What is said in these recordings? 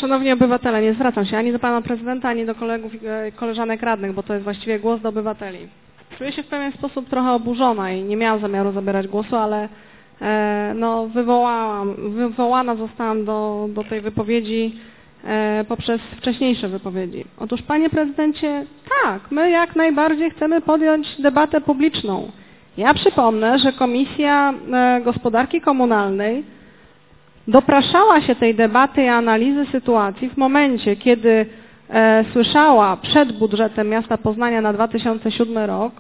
Szanowni obywatele, nie zwracam się ani do pana prezydenta, ani do kolegów i koleżanek radnych, bo to jest właściwie głos do obywateli. Czuję się w pewien sposób trochę oburzona i nie miałam zamiaru zabierać głosu, ale no, wywołana zostałam do tej wypowiedzi poprzez wcześniejsze wypowiedzi. Otóż, panie prezydencie, tak, my jak najbardziej chcemy podjąć debatę publiczną. Ja przypomnę, że Komisja Gospodarki Komunalnej dopraszała się tej debaty i analizy sytuacji w momencie, kiedy słyszała przed budżetem miasta Poznania na 2007 rok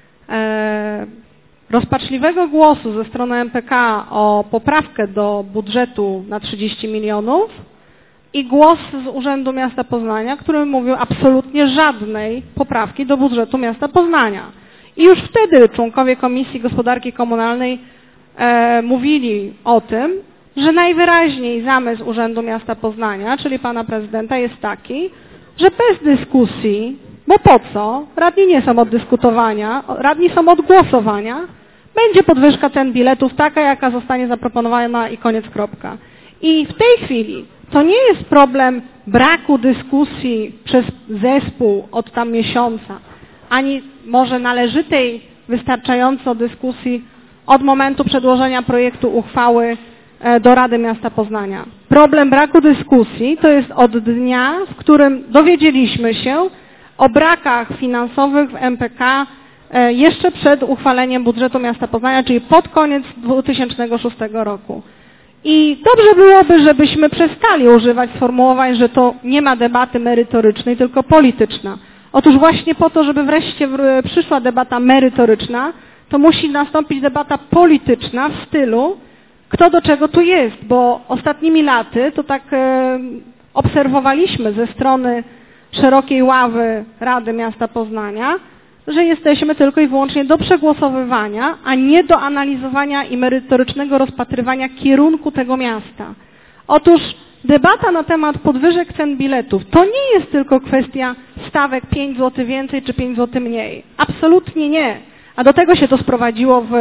rozpaczliwego głosu ze strony MPK o poprawkę do budżetu na 30 milionów i głos z Urzędu Miasta Poznania, który mówił absolutnie żadnej poprawki do budżetu miasta Poznania. I już wtedy członkowie Komisji Gospodarki Komunalnej mówili o tym, że najwyraźniej zamysł Urzędu Miasta Poznania, czyli pana prezydenta, jest taki, że bez dyskusji, bo po co, radni nie są od dyskutowania, radni są od głosowania, będzie podwyżka cen biletów taka, jaka zostanie zaproponowana i koniec, kropka. I w tej chwili to nie jest problem braku dyskusji przez zespół od tam miesiąca, ani może należytej wystarczająco dyskusji od momentu przedłożenia projektu uchwały do Rady Miasta Poznania. Problem braku dyskusji to jest od dnia, w którym dowiedzieliśmy się o brakach finansowych w MPK jeszcze przed uchwaleniem budżetu miasta Poznania, czyli pod koniec 2006 roku. I dobrze byłoby, żebyśmy przestali używać sformułowań, że to nie ma debaty merytorycznej, tylko polityczna. Otóż właśnie po to, żeby wreszcie przyszła debata merytoryczna, to musi nastąpić debata polityczna w stylu kto do czego tu jest, bo ostatnimi laty to tak obserwowaliśmy ze strony szerokiej ławy Rady Miasta Poznania, że jesteśmy tylko i wyłącznie do przegłosowywania, a nie do analizowania i merytorycznego rozpatrywania kierunku tego miasta. Otóż debata na temat podwyżek cen biletów to nie jest tylko kwestia stawek 5 zł więcej czy 5 zł mniej. Absolutnie nie. A do tego się to sprowadziło w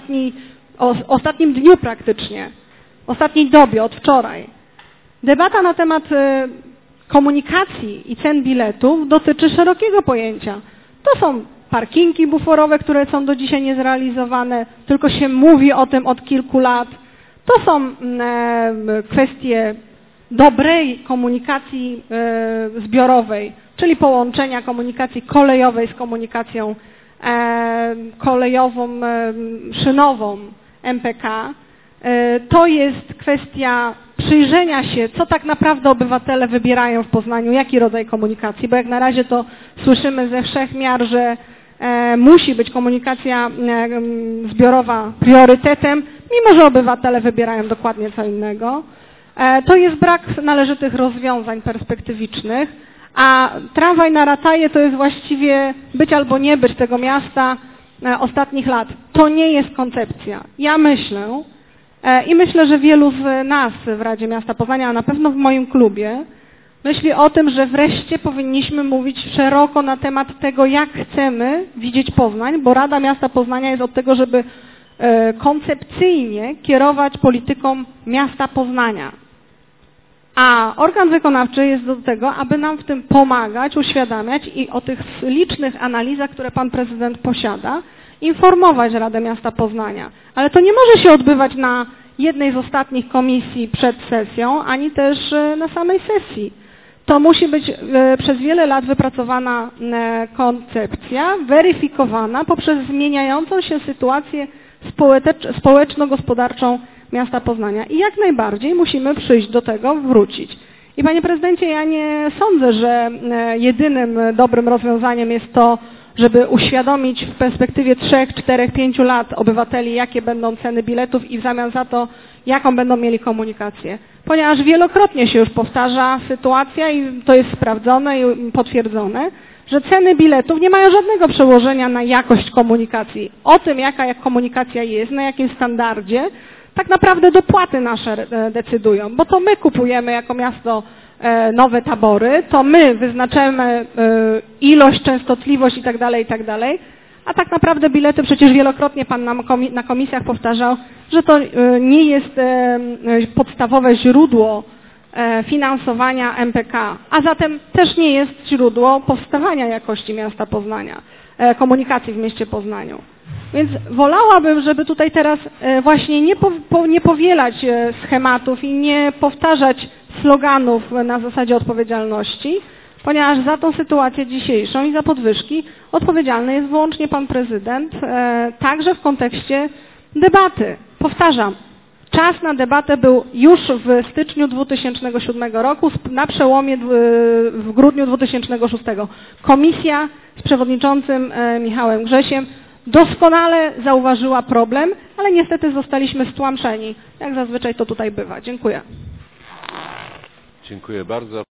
ostatnim dniu praktycznie, w ostatniej dobie, od wczoraj. Debata na temat komunikacji i cen biletów dotyczy szerokiego pojęcia. To są parkingi buforowe, które są do dzisiaj niezrealizowane, tylko się mówi o tym od kilku lat. To są kwestie dobrej komunikacji zbiorowej, czyli połączenia komunikacji kolejowej z komunikacją kolejową, szynową MPK. To jest kwestia przyjrzenia się, co tak naprawdę obywatele wybierają w Poznaniu, jaki rodzaj komunikacji, bo jak na razie to słyszymy ze wszech miar, że musi być komunikacja zbiorowa priorytetem, mimo że obywatele wybierają dokładnie co innego. To jest brak należytych rozwiązań perspektywicznych, a tramwaj na Rataje to jest właściwie być albo nie być tego miasta ostatnich lat. To nie jest koncepcja. Ja myślę i myślę, że wielu z nas w Radzie Miasta Poznania, a na pewno w moim klubie, myśli o tym, że wreszcie powinniśmy mówić szeroko na temat tego, jak chcemy widzieć Poznań, bo Rada Miasta Poznania jest od tego, żeby koncepcyjnie kierować polityką miasta Poznania. A organ wykonawczy jest do tego, aby nam w tym pomagać, uświadamiać i o tych licznych analizach, które pan prezydent posiada, informować Radę Miasta Poznania. Ale to nie może się odbywać na jednej z ostatnich komisji przed sesją, ani też na samej sesji. To musi być przez wiele lat wypracowana koncepcja, weryfikowana poprzez zmieniającą się sytuację społeczno-gospodarczą miasta Poznania. I jak najbardziej musimy przyjść do tego, wrócić. I panie prezydencie, ja nie sądzę, że jedynym dobrym rozwiązaniem jest to, żeby uświadomić w perspektywie 3, 4, 5 lat obywateli, jakie będą ceny biletów i w zamian za to, jaką będą mieli komunikację. Ponieważ wielokrotnie się już powtarza sytuacja i to jest sprawdzone i potwierdzone, że ceny biletów nie mają żadnego przełożenia na jakość komunikacji. O tym, jaka komunikacja jest, na jakim standardzie, tak naprawdę dopłaty nasze decydują, bo to my kupujemy jako miasto nowe tabory, to my wyznaczamy ilość, częstotliwość i tak dalej, a tak naprawdę bilety, przecież wielokrotnie pan nam na komisjach powtarzał, że to nie jest podstawowe źródło finansowania MPK, a zatem też nie jest źródło powstawania jakości miasta Poznania, komunikacji w mieście Poznaniu. Więc wolałabym, żeby tutaj teraz właśnie nie powielać schematów i nie powtarzać sloganów na zasadzie odpowiedzialności, ponieważ za tą sytuację dzisiejszą i za podwyżki odpowiedzialny jest wyłącznie pan prezydent, także w kontekście debaty. Powtarzam, czas na debatę był już w styczniu 2007 roku, na przełomie w grudniu 2006. Komisja z przewodniczącym Michałem Grzesiem doskonale zauważyła problem, ale niestety zostaliśmy stłamszeni, jak zazwyczaj to tutaj bywa. Dziękuję. Dziękuję bardzo.